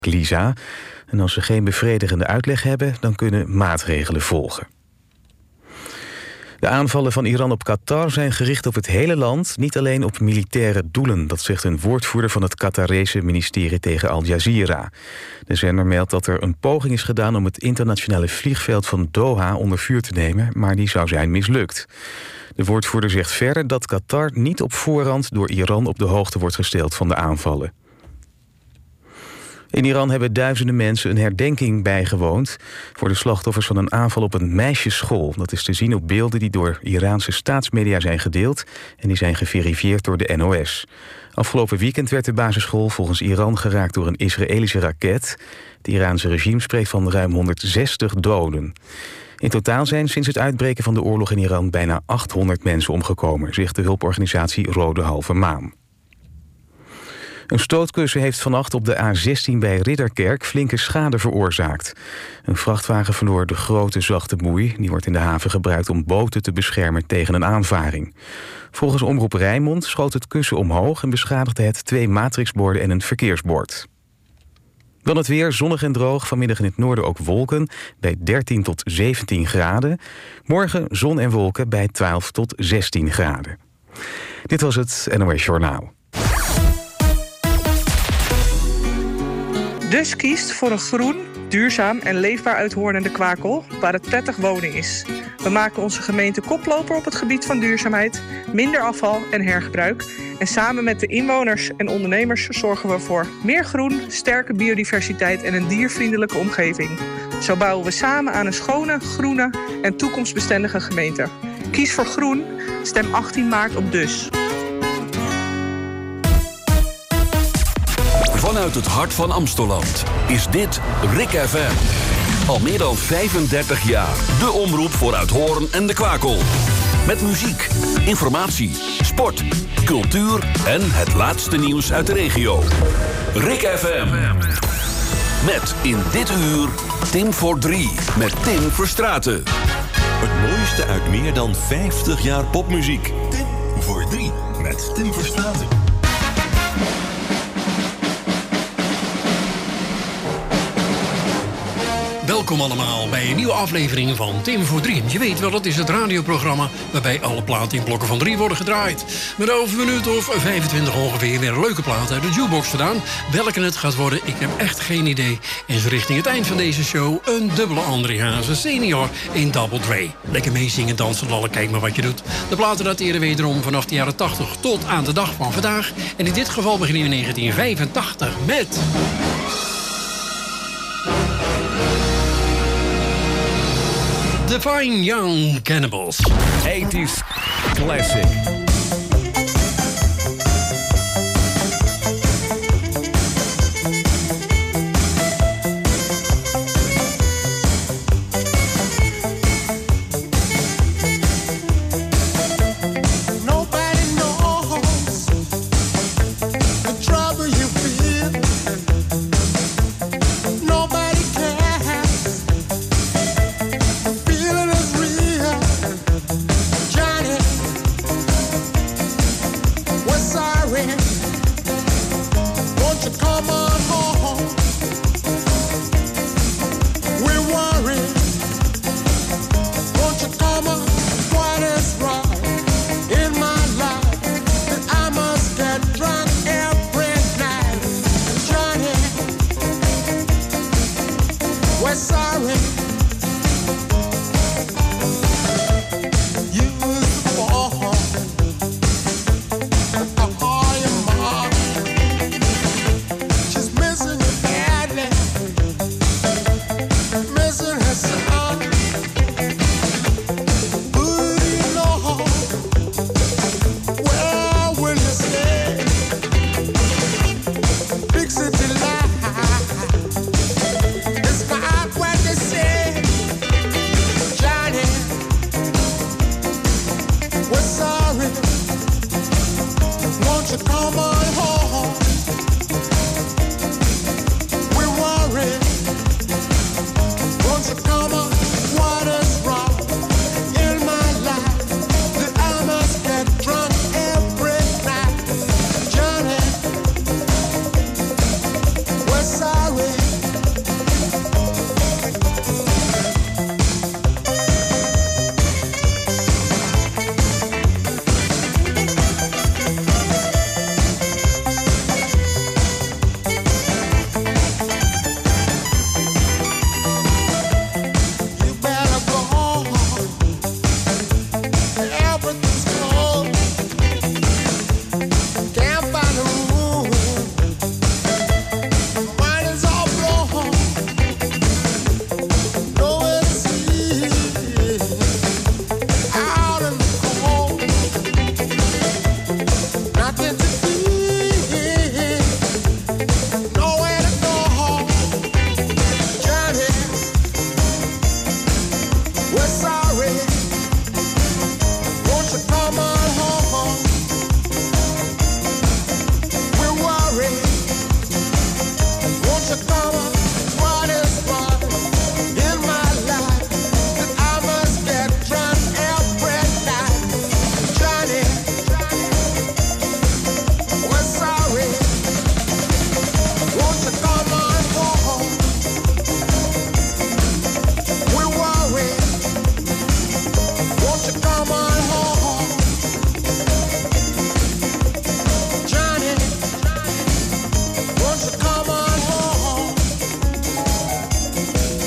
Lisa. En als ze geen bevredigende uitleg hebben, dan kunnen maatregelen volgen. De aanvallen van Iran op Qatar zijn gericht op het hele land, niet alleen op militaire doelen. Dat zegt een woordvoerder van het Qatarese ministerie tegen Al Jazeera. De zender meldt dat er een poging is gedaan om het internationale vliegveld van Doha onder vuur te nemen, maar die zou zijn mislukt. De woordvoerder zegt verder dat Qatar niet op voorhand door Iran op de hoogte wordt gesteld van de aanvallen. In Iran hebben duizenden mensen een herdenking bijgewoond voor de slachtoffers van een aanval op een meisjesschool. Dat is te zien op beelden die door Iraanse staatsmedia zijn gedeeld en die zijn geverifieerd door de NOS. Afgelopen weekend werd de basisschool volgens Iran geraakt door een Israëlische raket. Het Iraanse regime spreekt van ruim 160 doden. In totaal zijn sinds het uitbreken van de oorlog in Iran bijna 800 mensen omgekomen, zegt de hulporganisatie Rode Halve Maan. Een stootkussen heeft vannacht op de A16 bij Ridderkerk flinke schade veroorzaakt. Een vrachtwagen verloor de grote zachte boei. Die wordt in de haven gebruikt om boten te beschermen tegen een aanvaring. Volgens Omroep Rijnmond schoot het kussen omhoog en beschadigde het 2 matrixborden en een verkeersbord. Dan het weer, zonnig en droog. Vanmiddag in het noorden ook wolken bij 13 tot 17 graden. Morgen zon en wolken bij 12 tot 16 graden. Dit was het NOS Journaal. Dus kiest voor een groen, duurzaam en leefbaar Uithoorn de Kwakel, waar het prettig wonen is. We maken onze gemeente koploper op het gebied van duurzaamheid, minder afval en hergebruik. En samen met de inwoners en ondernemers zorgen we voor meer groen, sterke biodiversiteit en een diervriendelijke omgeving. Zo bouwen we samen aan een schone, groene en toekomstbestendige gemeente. Kies voor groen, stem 18 maart op Dus. Vanuit het hart van Amstelland is dit RIK FM. Al meer dan 35 jaar. De omroep voor Uithoorn en de Kwakel. Met muziek, informatie, sport, cultuur en het laatste nieuws uit de regio. RIK FM. Met in dit uur Tim voor 3 met Tim Verstraeten. Het mooiste uit meer dan 50 jaar popmuziek. Tim voor 3 met Tim Verstraeten. Welkom allemaal bij een nieuwe aflevering van Tim voor 3. Je weet wel, dat is het radioprogramma waarbij alle platen in blokken van 3 worden gedraaid. Met over een minuut of 25 ongeveer weer een leuke plaat uit de jukebox vandaan. Welke het gaat worden, ik heb echt geen idee. En zo richting het eind van deze show een dubbele André Hazes senior in Double Dre. Lekker meezingen, dansen, lallen, kijk maar wat je doet. De platen dateren wederom vanaf de jaren 80 tot aan de dag van vandaag. En in dit geval beginnen we in 1985 met... The Fine Young Cannibals. 80s classic.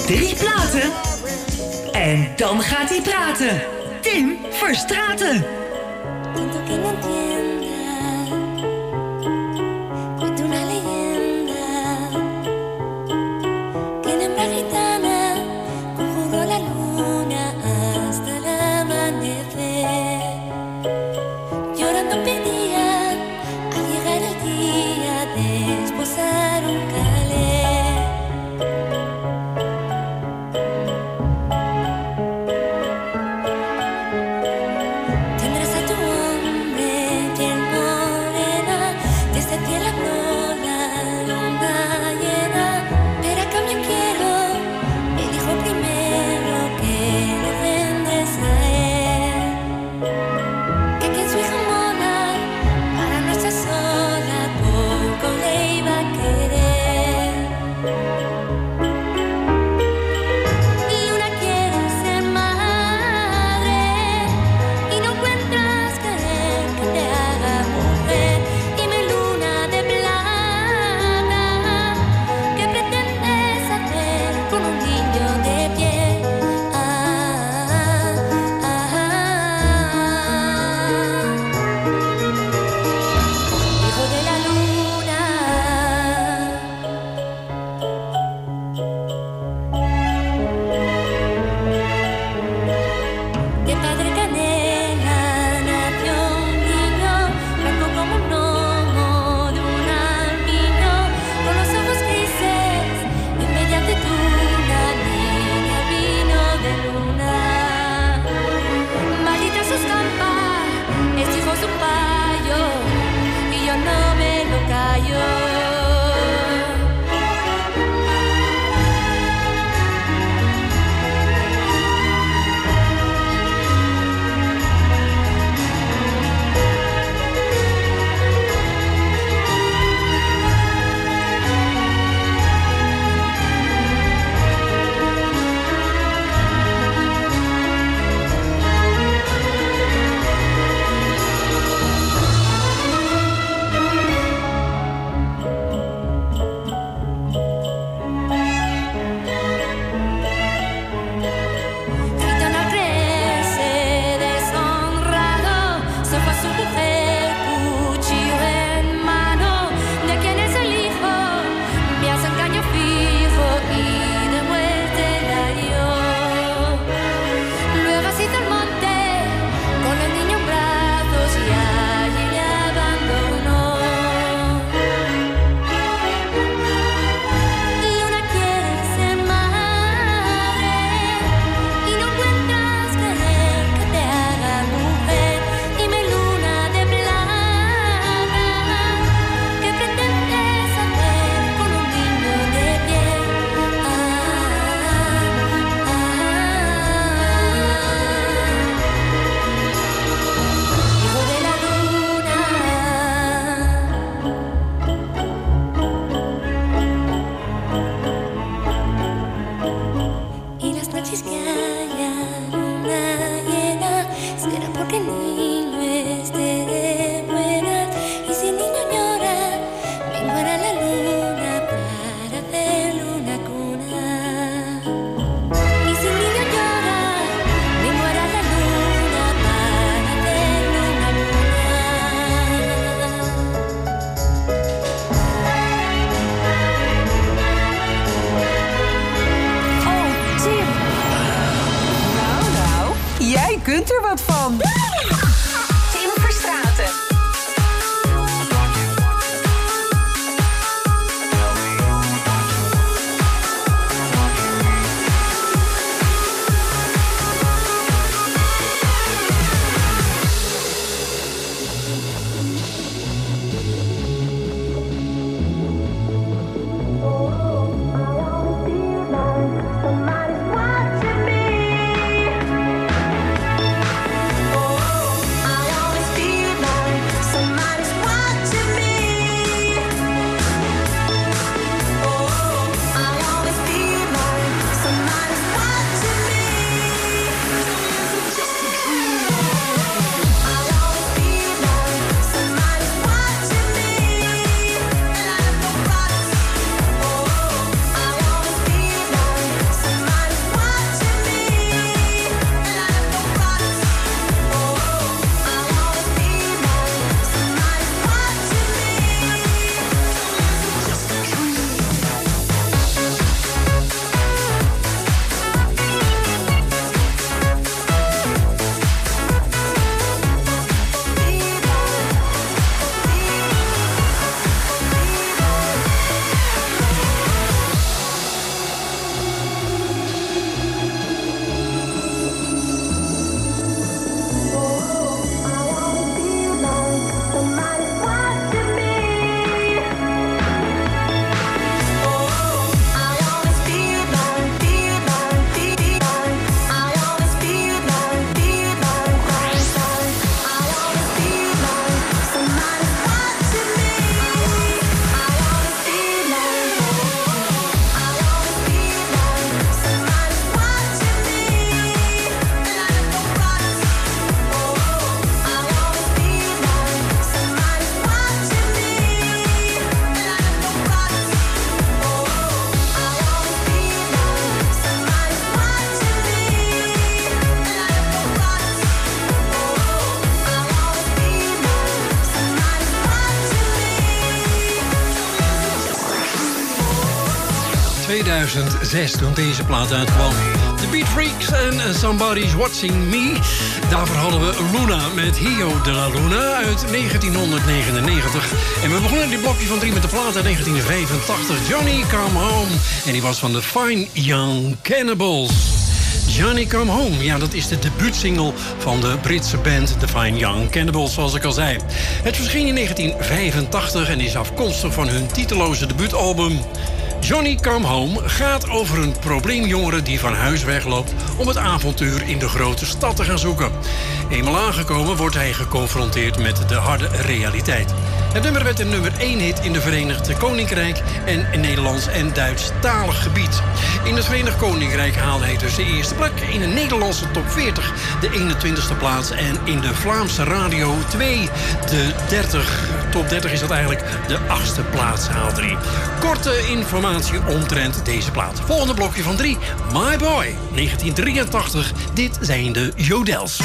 3 platen. En dan gaat hij praten. Tim Verstraeten. kunt er wat van. Tim Verstraeten. Somebody's watching me. 2006 toen deze plaat uitkwam. The Beat Freaks en Somebody's Watching Me. Daarvoor hadden we Luna met Hio de la Luna uit 1999. En we begonnen dit blokje van 3 met de plaat uit 1985. Johnny Come Home. En die was van de Fine Young Cannibals. Johnny Come Home, ja, dat is de debuutsingle van de Britse band The Fine Young Cannibals, zoals ik al zei. Het verscheen in 1985 en is afkomstig van hun titeloze debuutalbum. Johnny Come Home gaat over een probleemjongere die van huis wegloopt om het avontuur in de grote stad te gaan zoeken. Eenmaal aangekomen wordt hij geconfronteerd met de harde realiteit. Het nummer werd een nummer 1 hit in de Verenigd Koninkrijk en in Nederlands en Duits-talig gebied. In het Verenigd Koninkrijk haalde hij dus de eerste plek, in de Nederlandse top 40 de 21ste plaats en in de Vlaamse Radio 2 de top 30 is dat eigenlijk de 8ste plaats haalde hij. Korte informatie omtrent deze plaat. Volgende blokje van 3, My Boy, 1983. Dit zijn de Jodels.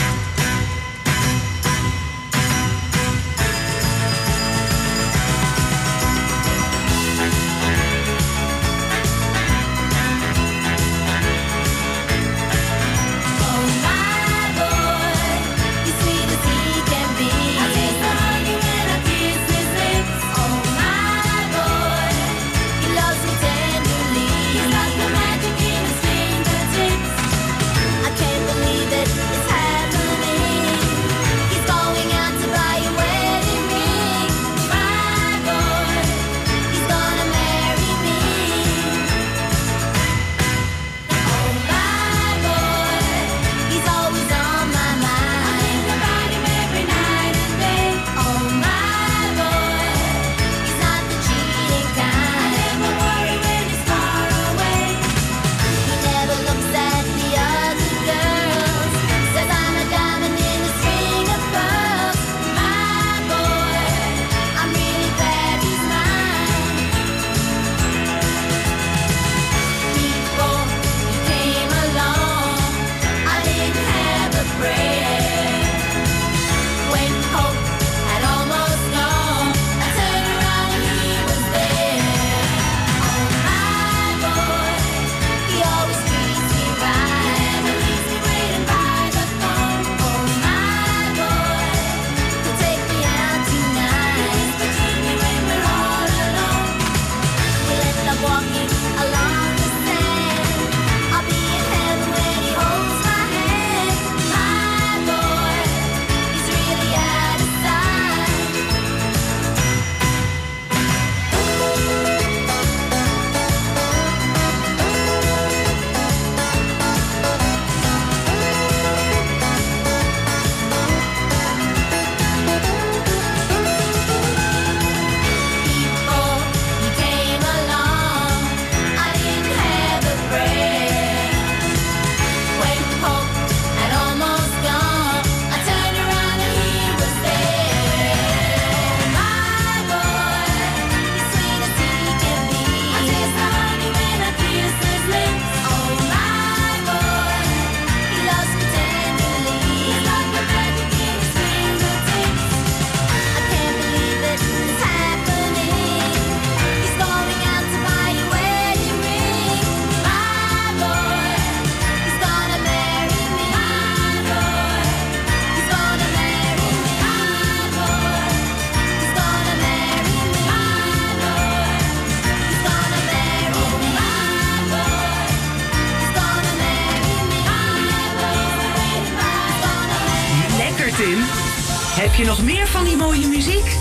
Heb je nog meer van die mooie muziek?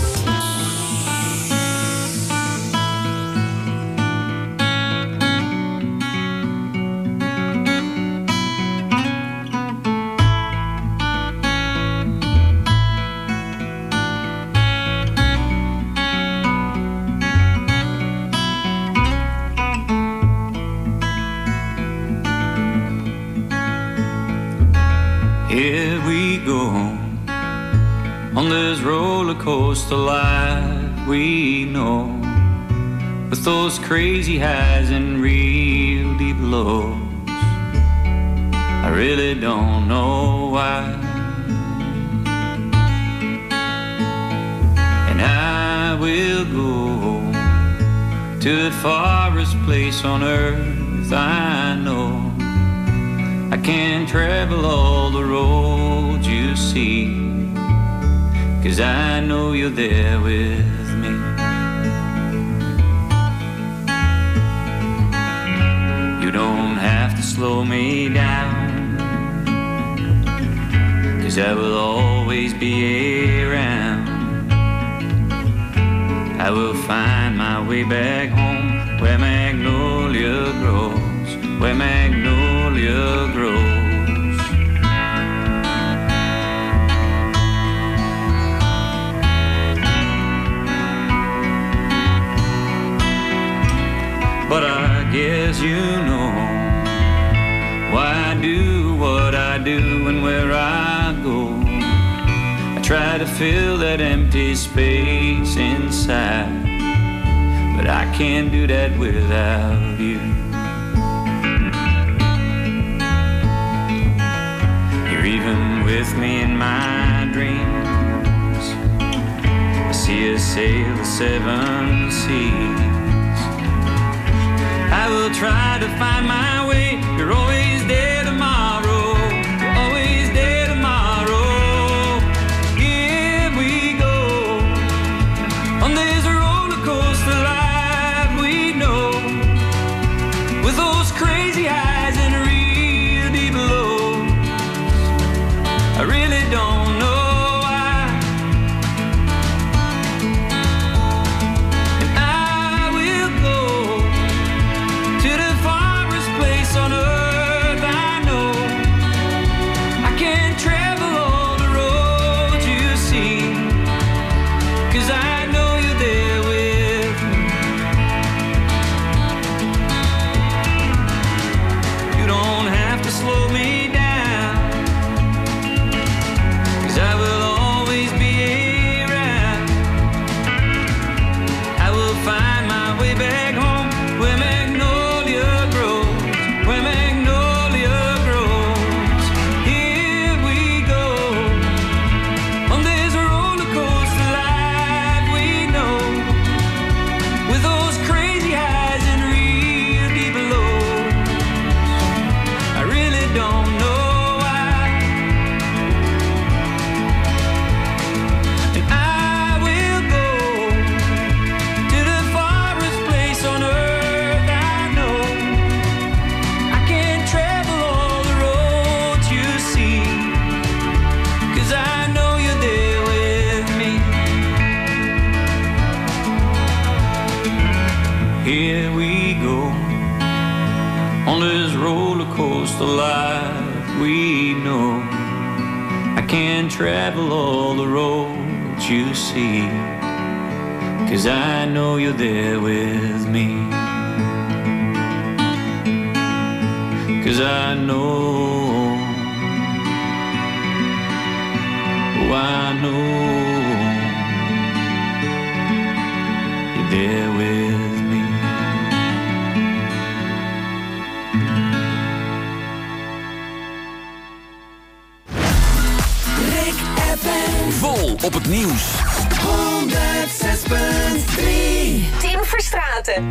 Here we go on this roller coaster life we know, with those crazy highs and real deep lows. I really don't know why, and I will go to to the farthest place on earth I know. I can't travel all the roads you see, 'cause I know you're there with me. You don't have to slow me down, 'cause I will always be around. I will find my way back home, where magnolia grows, where magnolia grows. But I guess you know why I do what I do and where I go. I try to fill that empty space inside, but I can't do that without you. You're even with me in my dreams. I see us sail the 7 seas. I will try to find my way. You're always there tomorrow. You're always there tomorrow. Here we go on this roller coaster life we know, with those crazy highs and real deep lows. I really don't know why, and I will go to the farthest place on earth I know. I can't travel all the roads you see, 'cause I know you're there with me. You don't have to slow me down, 'cause I will always be around. I will find my way back home, where magnolia grows, where magnolia grows. Here we go on this roller coaster life we know, with those crazy highs and real deep lows. I really don't know why, and I will go to the farthest place on earth I know. I can't travel all the roads you see, 'cause I know you're there with me. Here we go on this roller coaster life we know. I can't travel all the roads you see, 'cause I know you're there with me. 'Cause I know, oh I know you're there with me. Rick FM Vol op het nieuws. 106.3. Tim Verstraeten.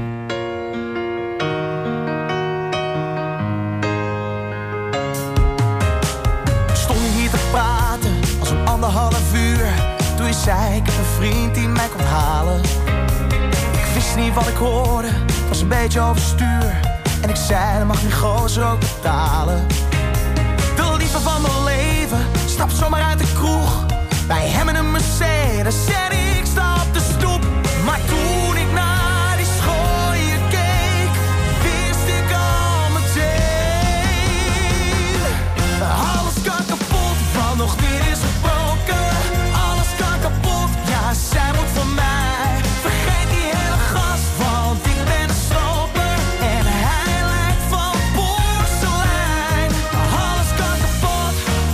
Stond hier te praten als om 1,5 uur. Toen je zei, ik heb een vriend die mij komt halen. Ik wist niet wat ik hoorde, het was een beetje overstuur. En ik zei, dan mag die gozer ook betalen. De liefde van mijn leven, stap zomaar uit de kroeg. Bij hem in een Mercedes en ik sta op de stoep. Maar toen ik naar die schooien keek, wist ik al meteen. Alles kan kapot, want nog dit is gebroken. Alles kan kapot, ja zij moet van mij. Vergeet die hele gast, want ik ben een sloper. En hij lijkt van porselein. Alles kan kapot.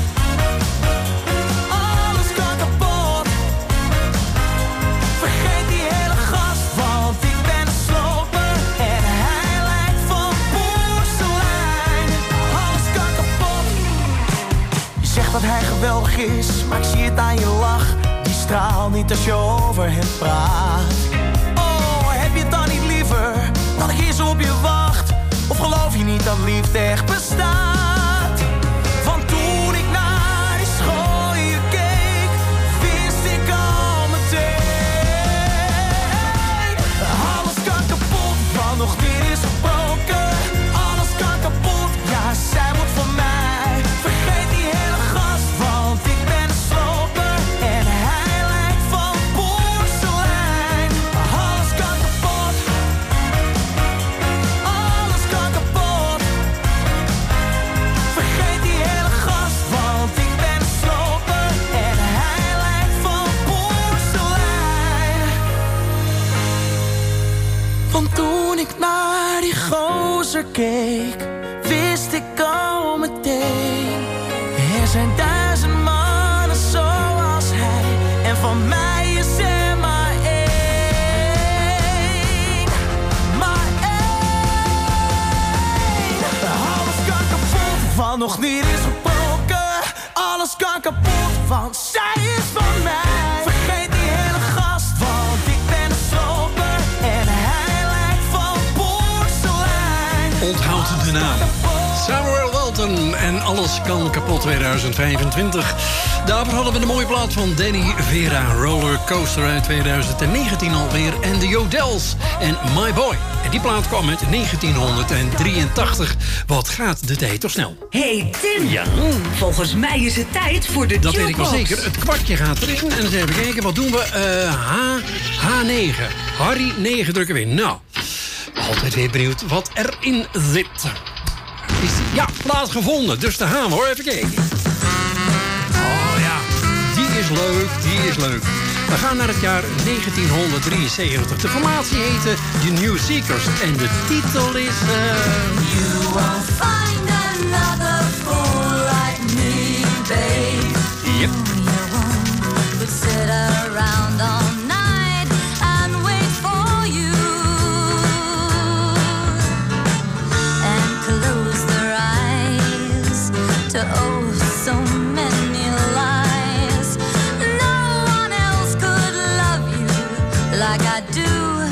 Alles kan kapot. Vergeet die hele gast, want ik ben een sloper. En hij lijkt van porselein. Alles kan kapot. Je zegt dat hij geweldig is, maar ik zie het aan je lach. Die straalt niet als je over hem praat. Oh, heb je het dan niet liever dat liefde echt bestaat. Want toen ik naar die schooien keek, wist ik al meteen. Alles kan kapot, want nog niet is gebroken. Alles kan kapot, ja, zij moet voor mij. Vergeet die hele gast, want ik ben een sloper. En hij lijkt van porselein. Alles kan kapot. Alles kan kapot. Vergeet die hele gast, want ik ben een sloper. En hij lijkt van porselein. Want toen ik naar die gozer keek, wist ik al meteen. Er zijn 1000 mannen zoals hij, en van mij is er maar één. Maar één. Alles kan kapot, want nog niet is gebroken. Alles kan kapot, want zij is van mij. Vergeet die hele gast, want ik ben een sloper. En hij lijkt van porselein. Onthoud de naam. Samuel Welton en Alles kan kapot 2025. Daarvoor hadden we de mooie plaat van Danny Vera, Rollercoaster uit 2019 alweer. En de Yodels en My Boy. En die plaat kwam uit 1983. Wat gaat de tijd toch snel? Hey Tim, Ja. volgens mij is het tijd voor de Dat weet ik wel jukebox. zeker. Het kwartje gaat erin. En eens even kijken, wat doen we? H9. Harry 9 drukken we in. Nou, altijd weer benieuwd wat erin zit. Ja, plaat gevonden. Dus daar gaan we hoor. Even kijken. Oh ja, die is leuk, die is leuk. We gaan naar het jaar 1973. De formatie heette The New Seekers. En de titel is... You won't find another fool like me, babe. Yep. You won't, would sit around all night and wait for you. And close their eyes to oh so many lies. No one else could love you like I do.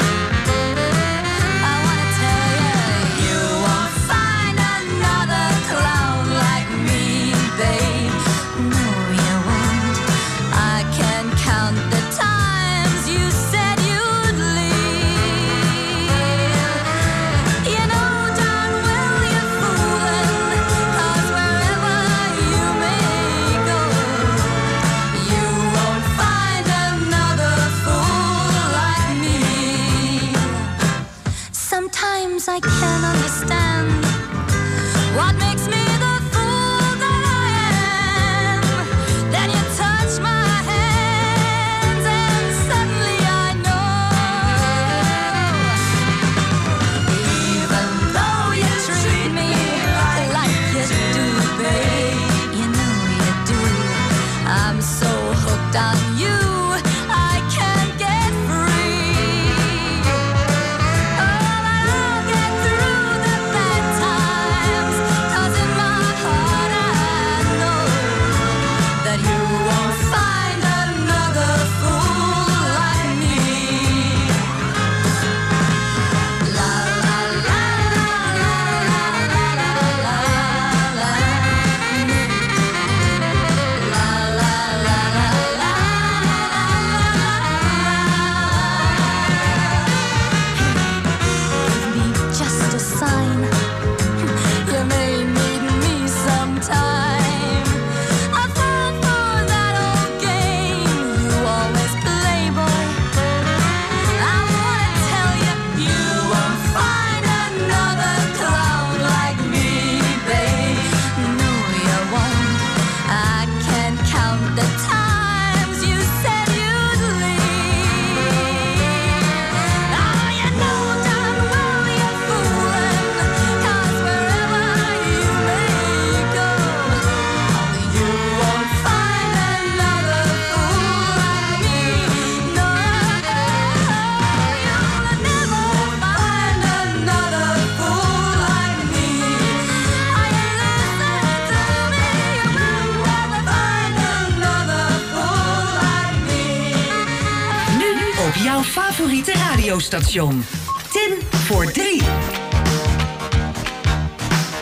I wanna tell you, you won't find another clown like me, babe. No, you won't. I can count the times you said you'd leave. You know darn well you're fooling, 'cause wherever you may go, you won't find another fool like me. Sometimes I can't understand what makes me the fool that I am. Then you touch my hands and suddenly I know. Even though you treat me like you do, babe, you know you do. I'm so hooked on you, I can't get free. Oh, but I'll get through the bad times, 'cause in my heart I know that you won't find another fool like me. La la la la la la la la la la. La la la la la. Give me just a sign. You may need me sometime. I fall for that old game you always play, boy. I wanna tell you, you won't find another clown like me, babe. No, you won't. I can count the times you said you'd leave. Oh, you know darn well you're fooling, 'cause wherever you may go, you won't find another fool like me. No, you'll never find another fool like me. Are you listening to me? You will never find another fool like me. Nu op jouw favoriete radiostation. Tim voor 3.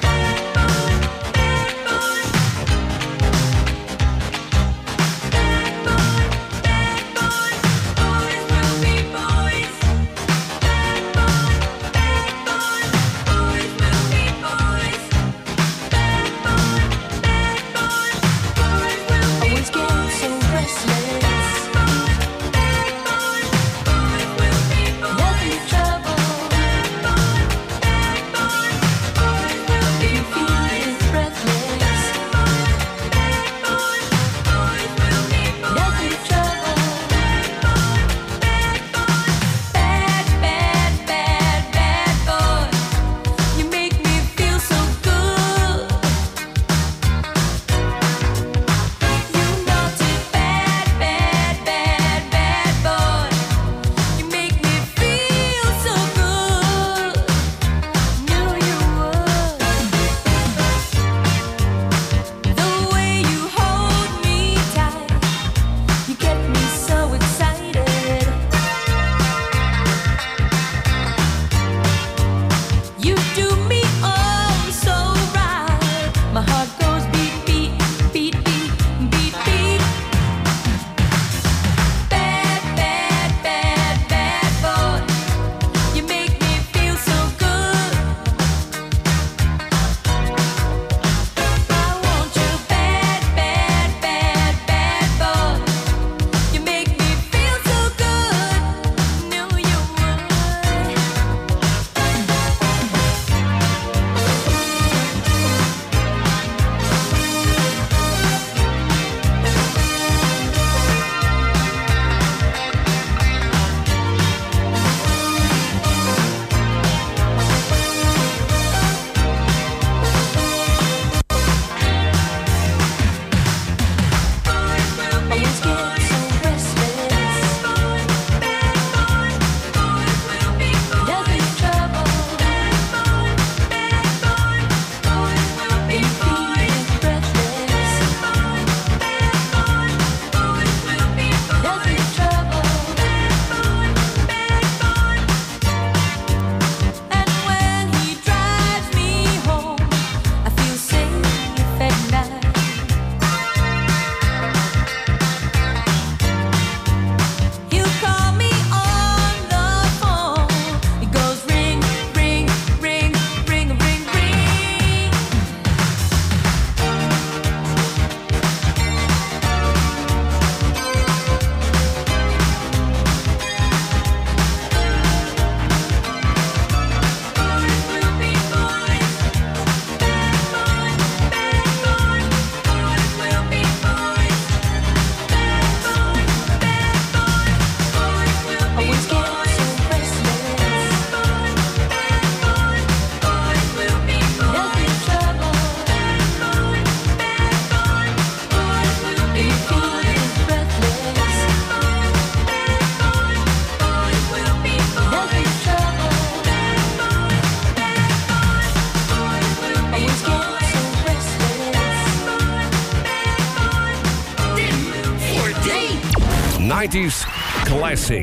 90s classic.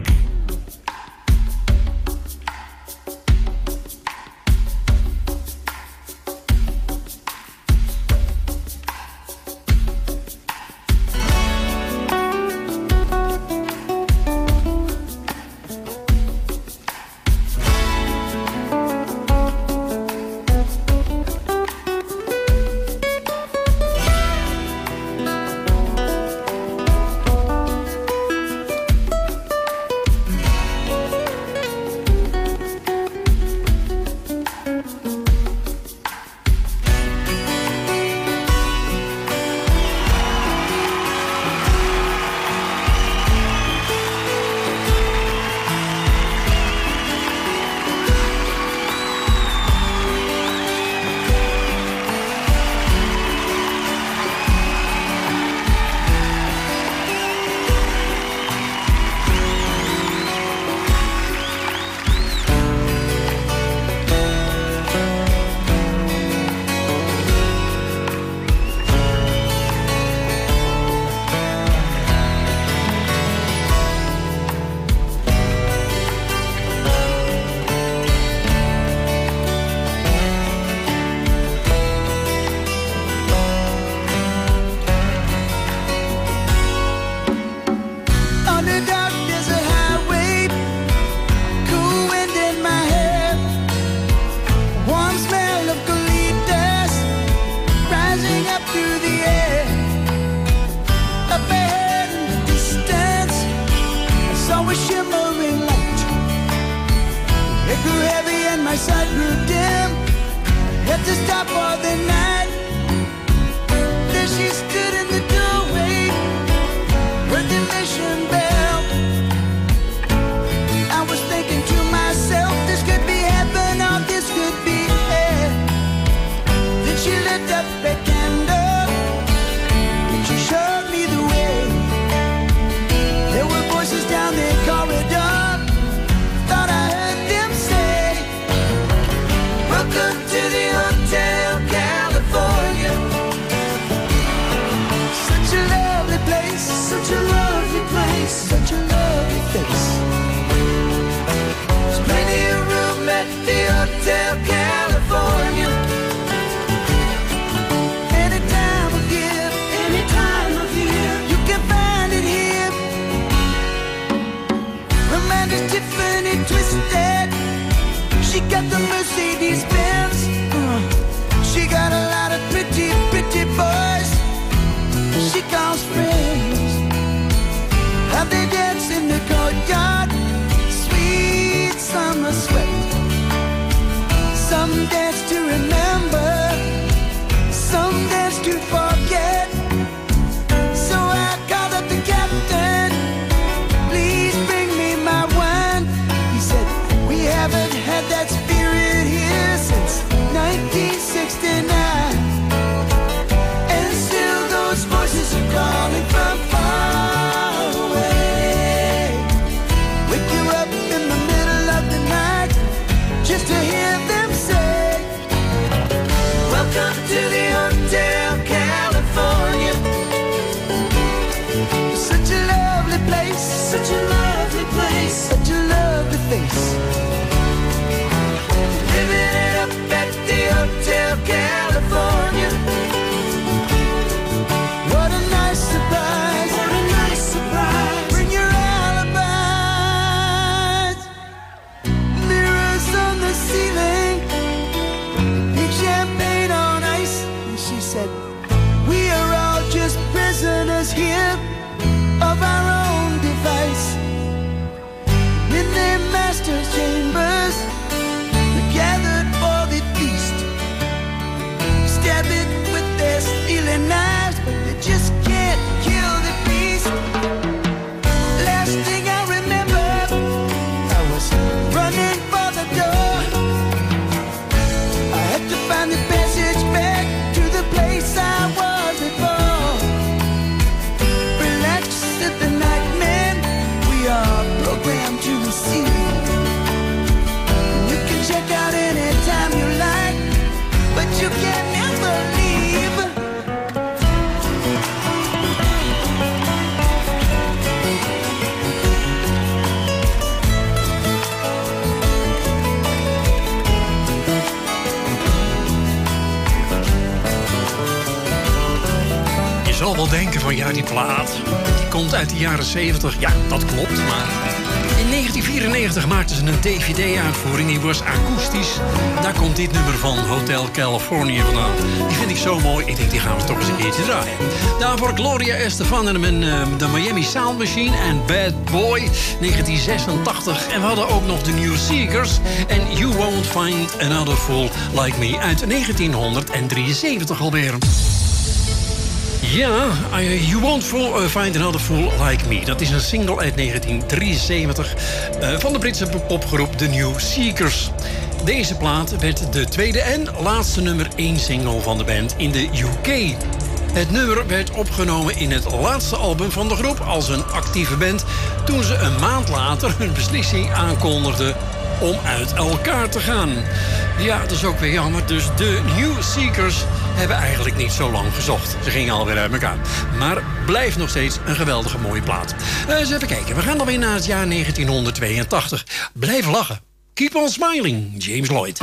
You can never leave. wel denken van ja, die plaat die komt uit de jaren 70. Ja, dat klopt, maar in 1994 maakten ze een DVD-uitvoering. Die was akoestisch. Daar komt dit nummer van Hotel California vandaan. Die vind ik zo mooi. Ik denk, die gaan we toch eens een keertje draaien. Daarvoor Gloria Estefan en de Miami Sound Machine en Bad Boy 1986. En we hadden ook nog de New Seekers en You Won't Find Another Fool Like Me uit 1973 alweer. Ja, You Won't Find Another Fool Like Me. Dat is een single uit 1973 van de Britse popgroep The New Seekers. Deze plaat werd de tweede en laatste nummer 1 single van de band in de UK. Het nummer werd opgenomen in het laatste album van de groep als een actieve band, toen ze een maand later hun beslissing aankondigden om uit elkaar te gaan. Ja, dat is ook weer jammer. Dus de New Seekers hebben eigenlijk niet zo lang gezocht. Ze gingen alweer uit elkaar. Maar blijft nog steeds een geweldige mooie plaat. Eens even kijken. We gaan alweer naar het jaar 1982. Blijf lachen. Keep on smiling. James Lloyd.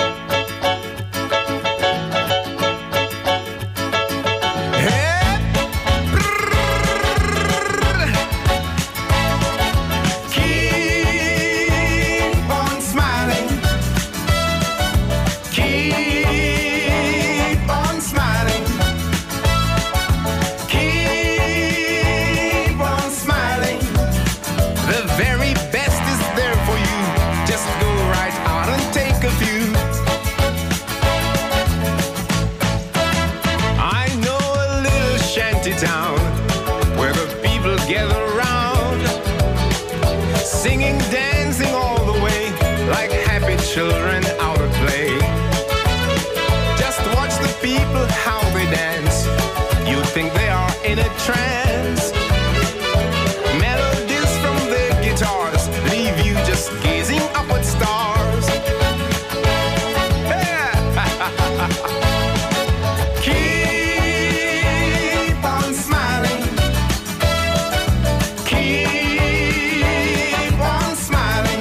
Children out of play. Just watch the people how they dance. You think they are in a trance. Melodies from their guitars leave you just gazing up at stars. Keep on smiling. Keep on smiling.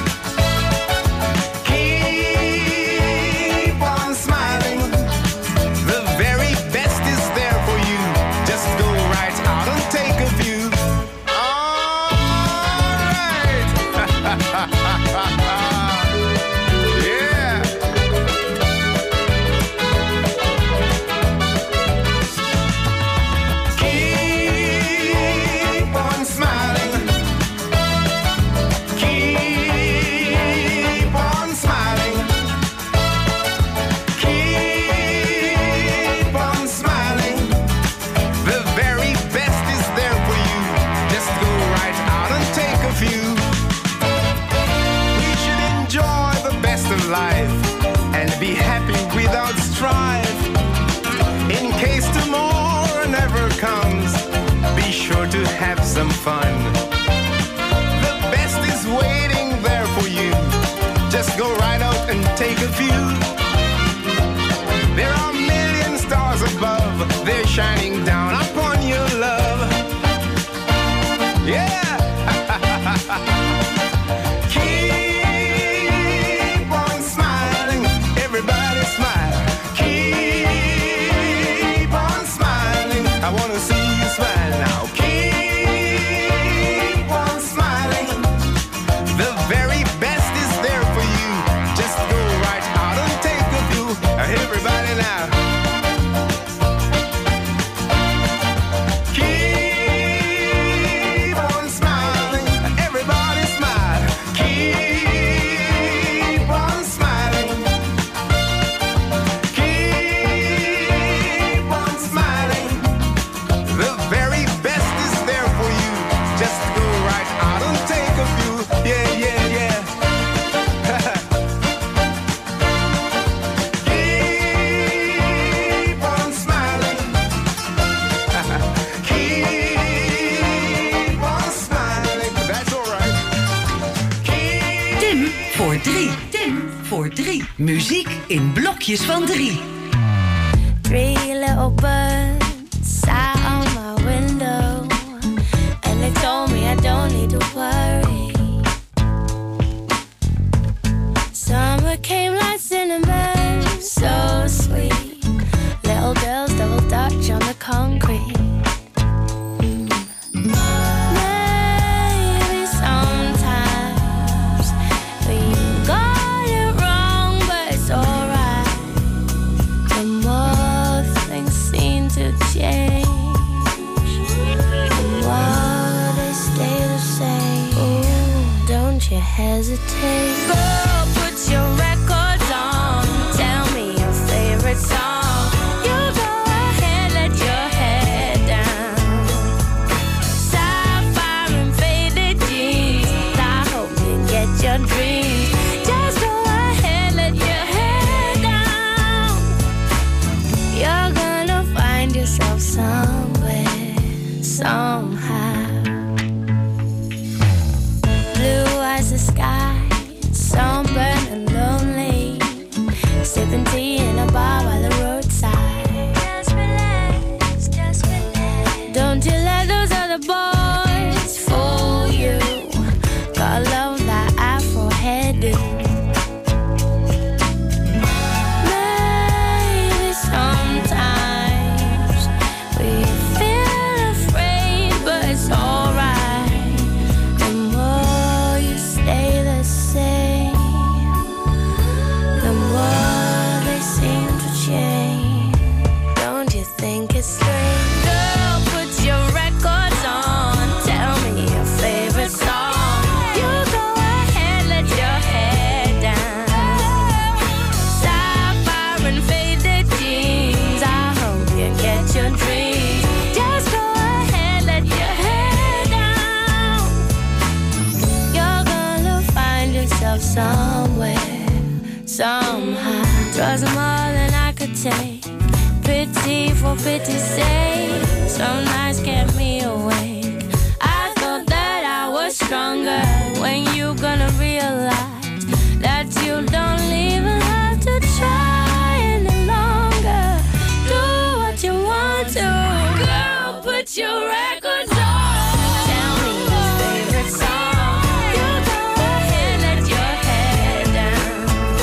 To have some fun. The best is waiting there for you. Just go right out and take a view. There are million stars above. They're shining down upon your love. Yeah. Keep on smiling. Everybody smile. Keep on smiling. I want to see you smile now. Everybody now. Keep on smiling. Everybody smile. Keep on smiling. Keep on smiling. The very best is there for you. Just go right out and take a view. Yeah, yeah, yeah. Voor 3. Muziek in blokjes van 3. 3 little birds sat on my window, and they told me I don't need to worry. Summer came like cinnamon, so sweet. Little girls double dutch on the concrete. hesitate. Girl, put your records on. Tell me your favorite song. You go ahead, let your head down. Sapphire and faded jeans. I hope you get your dreams. Just go ahead, let your head down. You're gonna find yourself somewhere, somehow. Blue as the sky, sunburned and lonely, sipping tea in a bar by the roadside. Just relax, just relax. Don't you let those other boys fool you. Got love that Afro hairdo. Maybe sometimes we feel afraid, but it's alright. The more you stay the same, the more they seem to change. Don't you think it's strange? Girl, put your records on. Tell me your favorite song. You go ahead, let your head down. Sapphire and faded jeans. I hope you get your dreams. Just go ahead, let your head down. You're gonna find yourself somewhere, somehow. Drugs are more than I could take. Pity for pity's sake. Some nights kept me awake. I thought that I was stronger. When you gonna realize that you don't even have to try any longer? Do what you want to. Girl, put your records on. Tell me your favorite song. You go ahead, let your head down.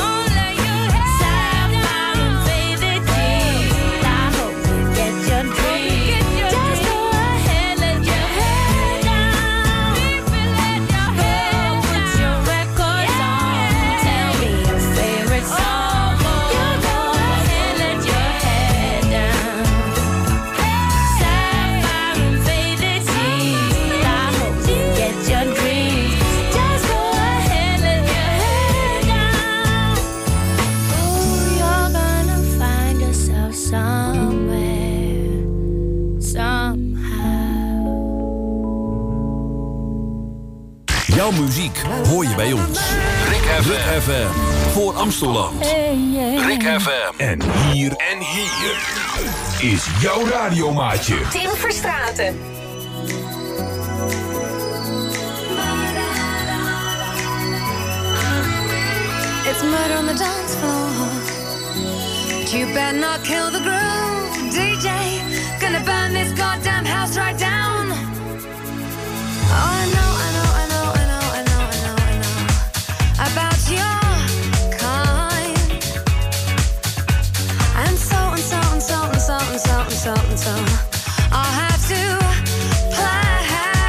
Sapphire and faded jeans. I hope you get your dreams. Just go ahead, let your head down. Girl, put your records on. Tell me your favorite song. You go ahead, let your head down. Sapphire and faded jeans. I hope you get your dreams. Just go ahead, let your head down. Ooh, you're gonna find yourself somewhere, somehow. Jouw muziek hoor je bij ons. Rick FM. Voor Amstelland. Rick FM. En hier is jouw radiomaatje. Tim Verstraeten. It's murder on the dance floor. But you better not kill the groove, DJ. Gonna burn this goddamn house right down. Oh, I know about your kind. And so I'll have to play.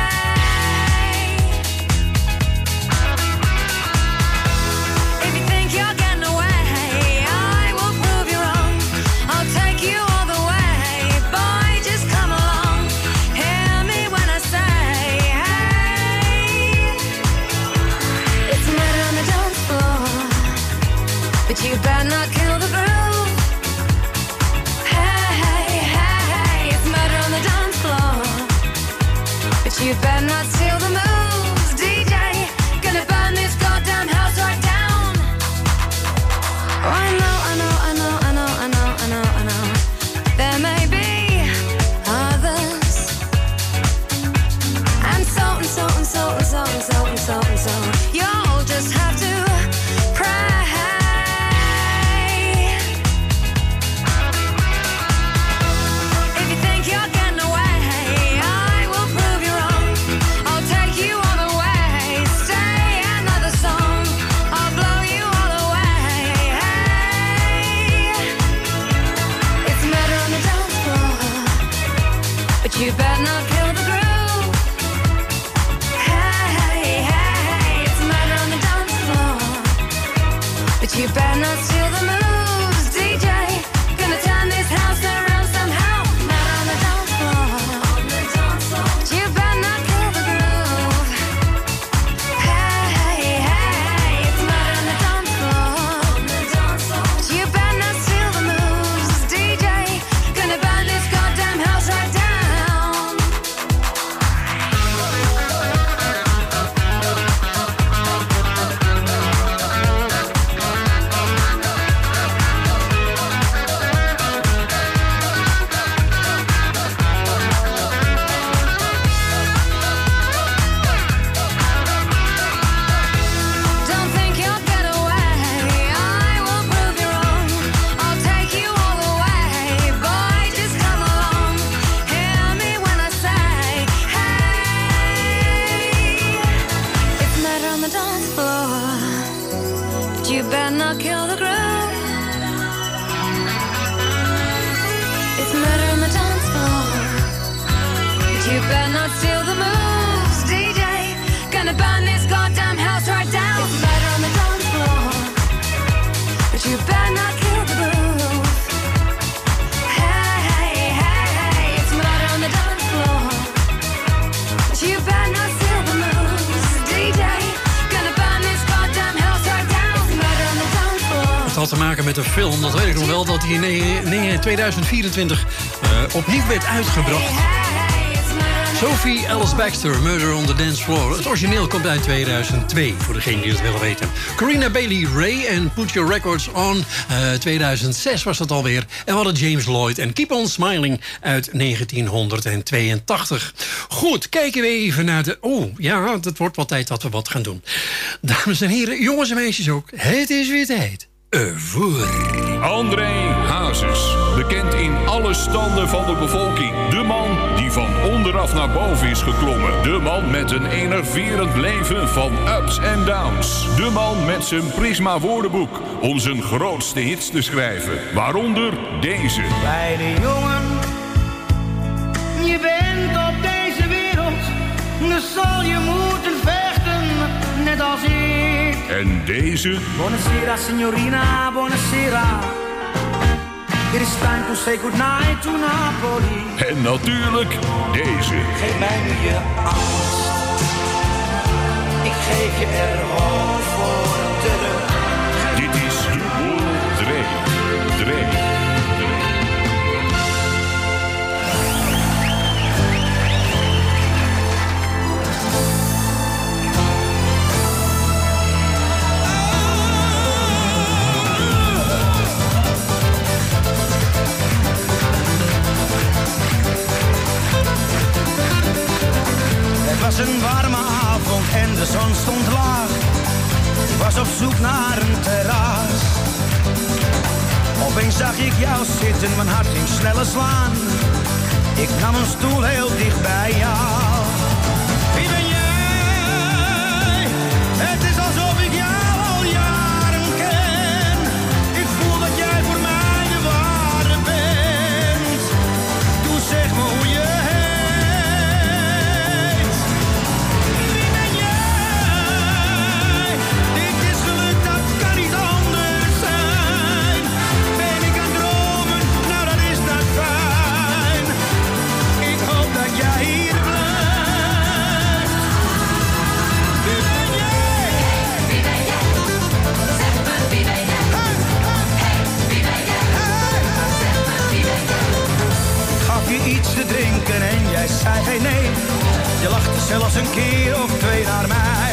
If you think you're getting away, I will prove you wrong. I'll take you all the way. Boy, just come along. Hear me when I say, hey. It's murder on the dance floor, but you better not kill the groove. Hey, it's murder on the dance floor, but you better not steal the moves, DJ. Gonna burn this goddamn house right down. Oh, I know. There may be others, and so. You'll just have to pray. If you think you're getting away, I will prove you wrong. I'll take you all the way. Stay another song. I'll blow you all away. It's murder on the dance floor, but you better not kill the groove. Hey, it's murder on the dance floor, but you better not steal the moves, DJ. Gonna turn this house around somehow. Murder on the dance floor, but you better not kill the groove. Hey, better not steal the moves, DJ. Gonna burn this goddamn house right down. It's murder on the dance floor, but you better not kill the groove. Hey, hey, hey, it's murder on the dance floor, but you better not steal the moves, DJ. Gonna burn this goddamn house right down. It's murder on the dance floor. Het had te maken met een film, dat weet ik nog wel, dat die in 2024 opnieuw werd uitgebracht. Sophie Alice Baxter, Murder on the Dance Floor. Het origineel komt uit 2002, voor degenen die het willen weten. Corina Bailey Ray en Put Your Records On. 2006 was dat alweer. En we hadden James Lloyd en Keep On Smiling uit 1982. Goed, kijken we even naar de... Oh, ja, het wordt wel tijd dat we wat gaan doen. Dames en heren, jongens en meisjes ook. Het is weer tijd voor... André Hazes, bekend in alle standen van de bevolking. De man die van onderaf naar boven is geklommen. De man met een enerverend leven van ups en downs. De man met zijn Prisma woordenboek om zijn grootste hits te schrijven. Waaronder deze. Kleine jongen, je bent op deze wereld, dus zal je moeten vechten, net als ik. En deze. Buonasera signorina, buonasera. It is time to say goodnight to Napoli. En natuurlijk deze. Geef mij nu je angst, ik geef je er hoop voor terug. Dit is de Boel Dre. Het was een warme avond en de zon stond laag. Ik was op zoek naar een terras. Opeens zag ik jou zitten, mijn hart ging sneller slaan. Ik nam een stoel heel dicht bij jou. Wie ben jij? Het is alsof ik jou al jaren ken. Ik voel dat jij voor mij de ware bent. Doe zeg me hoe je heet. Wie ben jij? Dit is geluk, dat kan niet anders zijn. Ben ik aan het dromen? Nou, dan is dat fijn. Ik hoop dat jij hier blijft. Wie ben jij? Wie ben jij? Zeg me, wie ben jij? Hey, wie ben jij? Zeg me, wie ben jij? Gaf je iets te drinken en jij zei geen nee. Je lachte zelfs een keer of twee naar mij.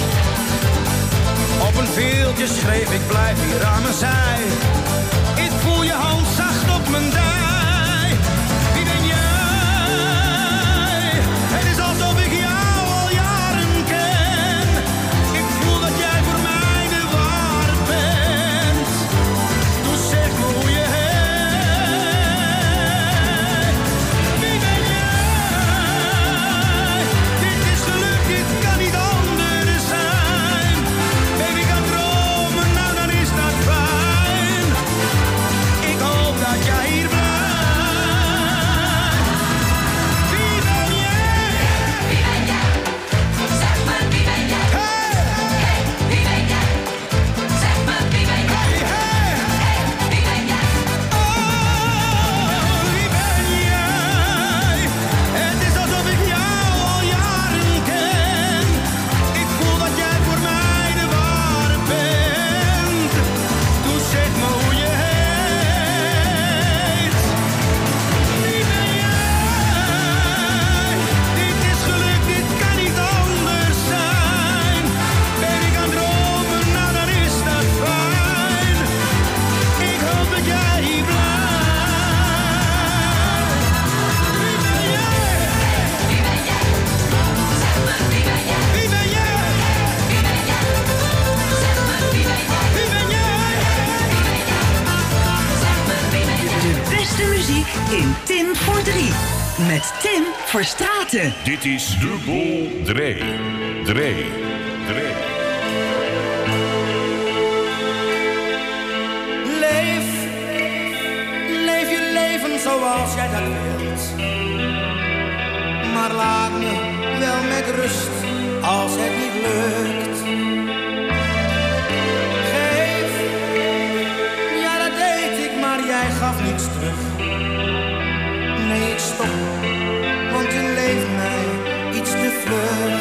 Op een veeltje schreef ik blijf hier aan mijn zij. Ik voel je hand zacht op mijn dij. Wie ben jij? Het is alsof ik jou al jaren ken. Ik voel dat jij voor mij de ware bent. Doe zeg me hoe je heet. Wie ben jij? Dit is geluk, dit kan niet anders zijn. Baby, ik kan dromen, nou dan is dat fijn. Ik hoop dat jij hier blijft. Wie ben jij? Wie ben jij? Zeg me, wie ben jij? Wie ben jij? Zeg me, wie ben jij? Wie ben jij? Wie ben jij? Het is alsof ik jou al jaren ken. Ik voel dat jij voor mij de ware bent. Doe zeg me hoe je heet. Wie ben jij? Dit is geluk, dit kan niet anders zijn. Ben ik aan het dromen, nou dan is dat fijn. Ik hoop dat jij hier blijft. Wie ben jij? Wie ben jij? Zeg me, wie ben jij? Wie ben jij? Wie ben jij? Zeg me, wie ben jij? Wie ben jij? Zeg me, wie ben jij? De beste muziek in Tim voor 3. Met Tim Verstraeten. Dit is de Boel Dre. Leef je leven zoals jij dat wilt. maar laat me wel met rust als het niet lukt. Geef, ja dat deed ik, maar jij gaf niets terug. Nee, ik stop, want je leeft mij iets te vlug.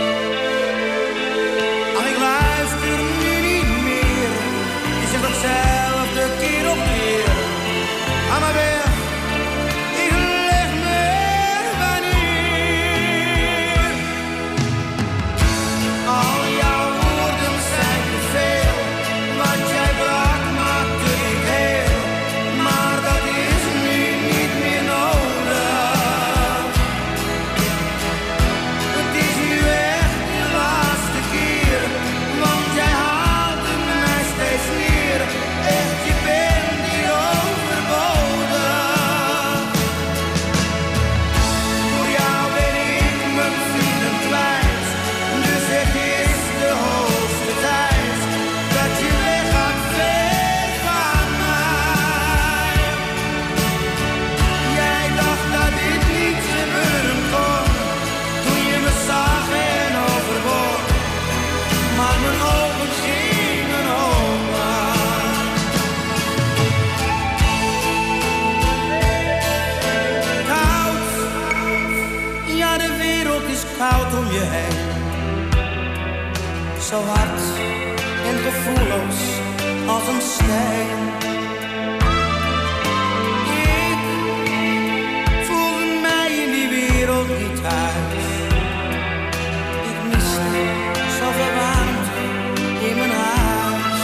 Ach, ik luister nu niet meer. Je zegt hetzelfde keer op keer. Ga maar weg. Koud om je heen, zo hard en gevoelloos als een steen. Ik voelde mij in die wereld niet thuis. Ik miste zoveel warmte in mijn huis.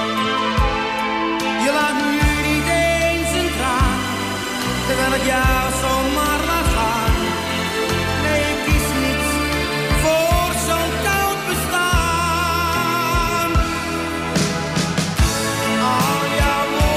Je laat nu niet eens een traan, terwijl ik jou zomaar laat gaan. Al jouw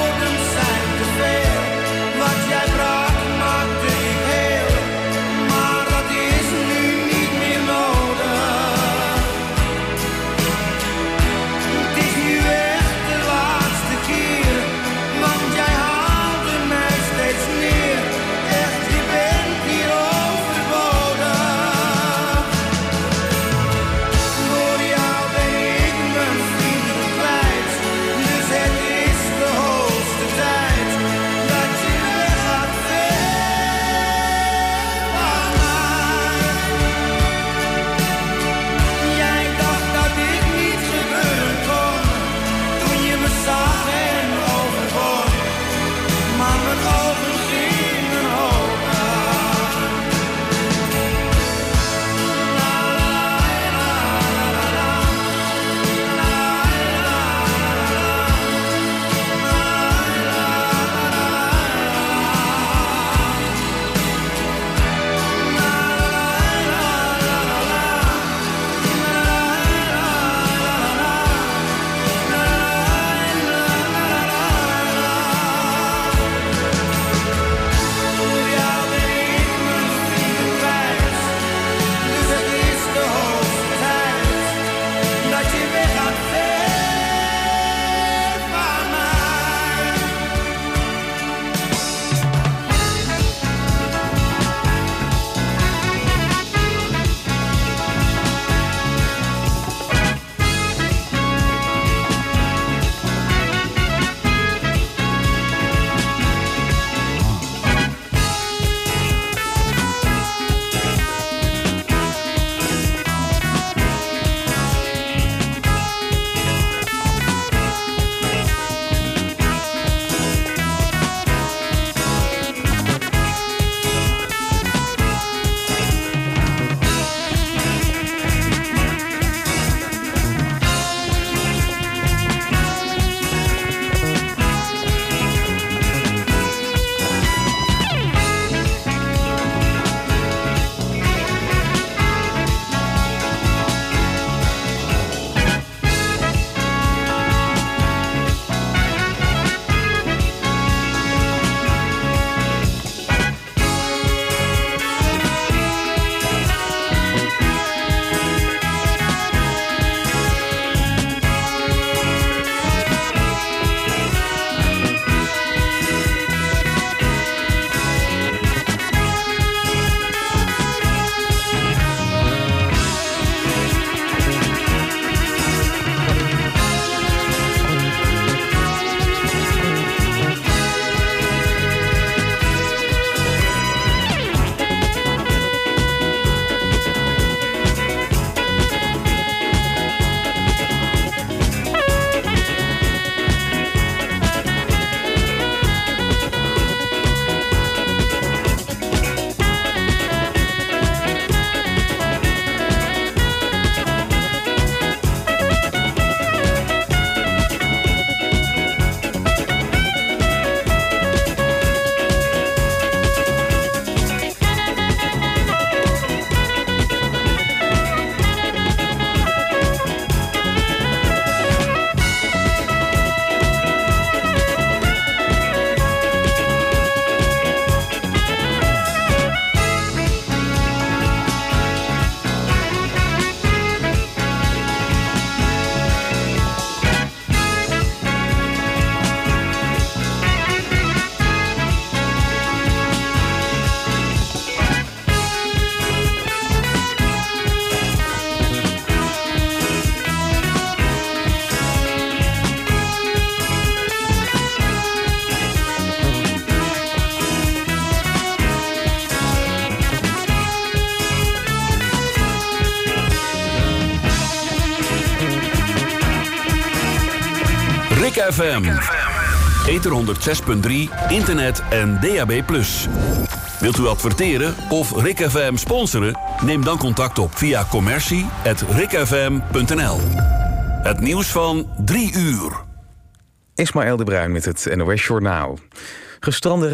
Rick FM. Ether 106.3, internet en DAB+. Wilt u adverteren of Rick FM sponsoren? Neem dan contact op via commercie@rickfm.nl. Het nieuws van 3 uur. Ismaël de Bruin met het NOS Journaal. Gestrande